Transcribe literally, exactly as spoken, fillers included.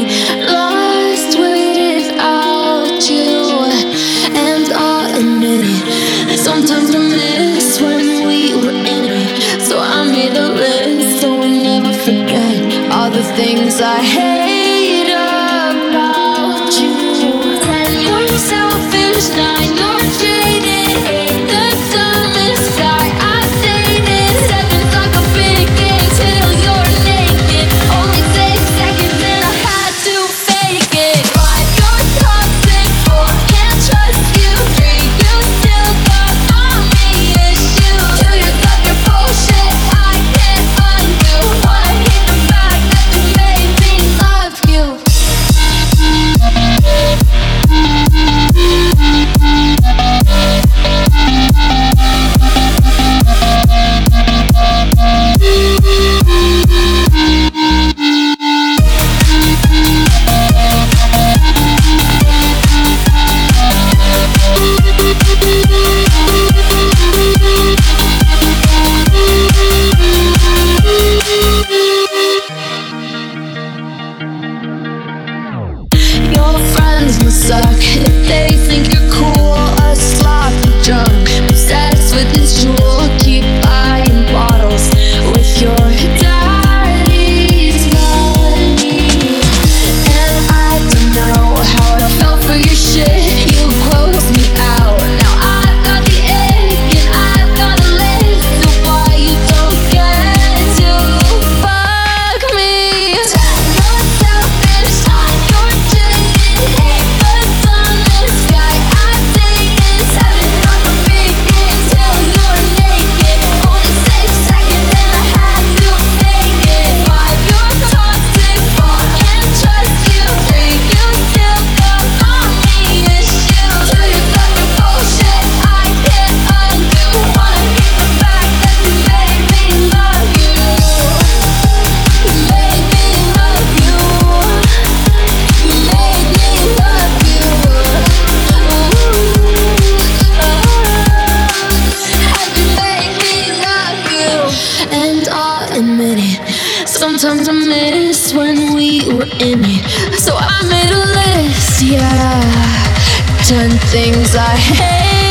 lost without you. And I'll admit it, sometimes I miss when we were in it. So I made a list so I never forget all the things I hate about you. You're selfish, now you're jaded. Hate the sunless sky, I dated. Seconds like a big game till you're naked. Only six seconds and I had to fake it. Five, you're toxic. Four, can't trust you. Three, you still got mommy issues. Two, you got your bullshit, I can't undo. Wanna hit the fact that you made me love you. Your friends must suck if they think you're cool. A sloppy drunk, obsessed with his jewel. Keep buying bottles with your daddy's money. And I don't know how I fell for your shit. You closed me out. Now I've got the ick and I've got a list of why you don't get to fuck me. You're selfish, you're jaded. Hate the sunless sky, I dated. Seven on the big game till you're naked. Only six seconds and I had to fake it. Five, you're toxic. Four, can't trust you. Three, you still got mommy issues. Two, you got your bullshit, I can't undo. Wanna hit the fact that you made me love you. You made me love you. You made me love you. How'd you make me love you? And I'll admit it, sometimes I miss when we were in it. So I made a list, yeah. Ten things I hate